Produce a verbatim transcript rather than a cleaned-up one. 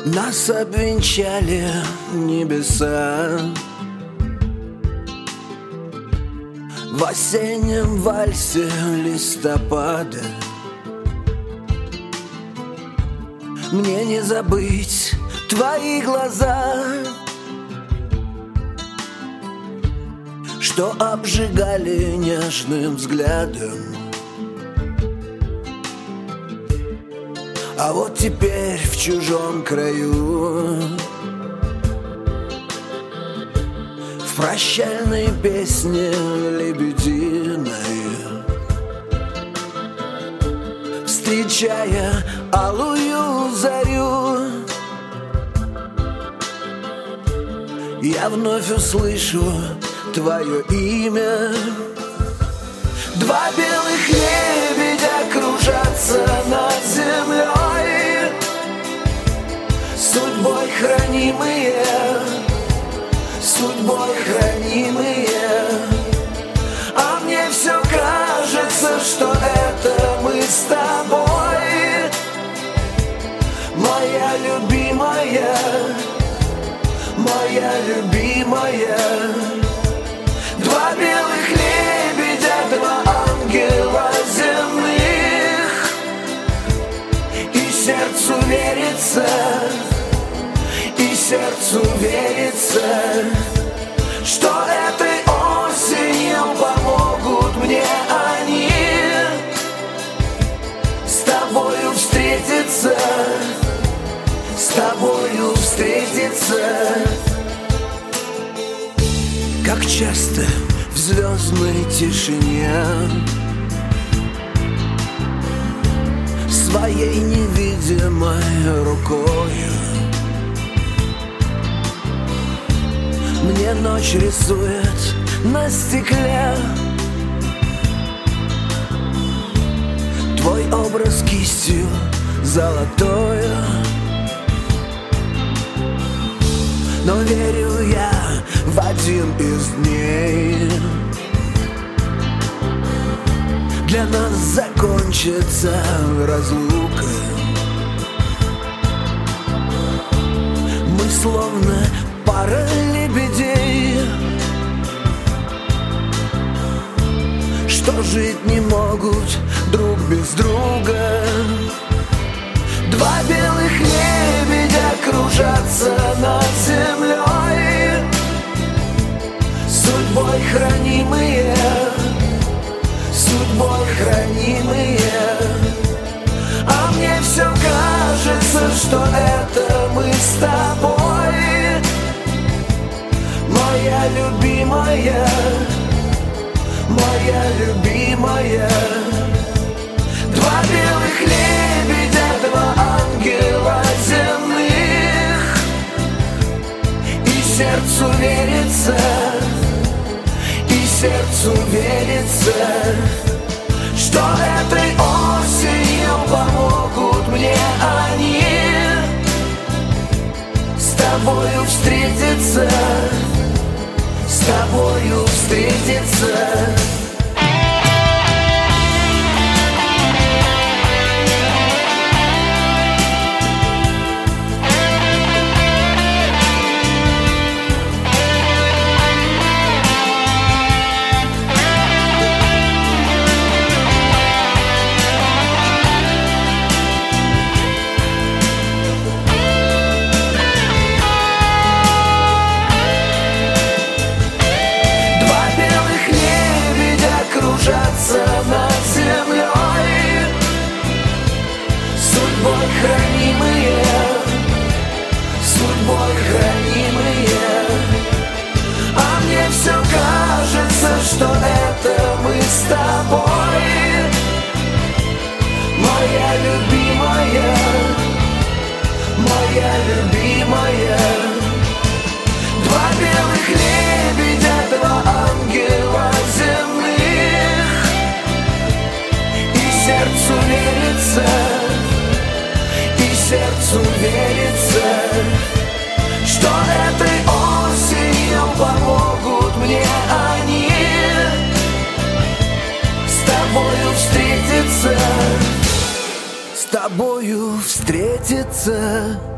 Нас обвенчали небеса в осеннем вальсе листопада. Мне не забыть твои глаза, что обжигали нежным взглядом. А вот теперь в чужом краю, в прощальной песне лебединой, встречая алую зарю, я вновь услышу твое имя. Два белых лебедя кружатся над землей, судьбой хранимые, судьбой хранимые. А мне все кажется, что это мы с тобой, моя любимая, моя любимая. Два белых лебедя, два ангела земных, и сердцу верится, и сердцу верится, что этой осенью помогут мне они с тобою встретиться, с тобою встретиться. Как часто в звездной тишине своей невидимой рукою мне ночь рисует на стекле твой образ кистью золотою. Но верю я в один из дней для нас закончится разлука. Мы словно пара лебедей, что жить не могут друг без друга. Два белых лебедя кружатся над землей, судьбой хранимые, судьбой хранимые. А мне все кажется, что это мы с тобой, моя любимая, моя любимая. Два белых лебедя, два ангела земных, и сердцу верится, и сердцу верится, что этой осенью помогут мне они с тобою встретиться, с тобою встретиться. Над землей, судьбой хранимые, судьбой хранимые. А мне все кажется, что это мы с тобой, моя любимая, моя любимая. Два белых лебедя, два ангела земных, сердцу верится, и сердцу верится, что этой осенью помогут мне они с тобою встретиться, с тобою встретиться.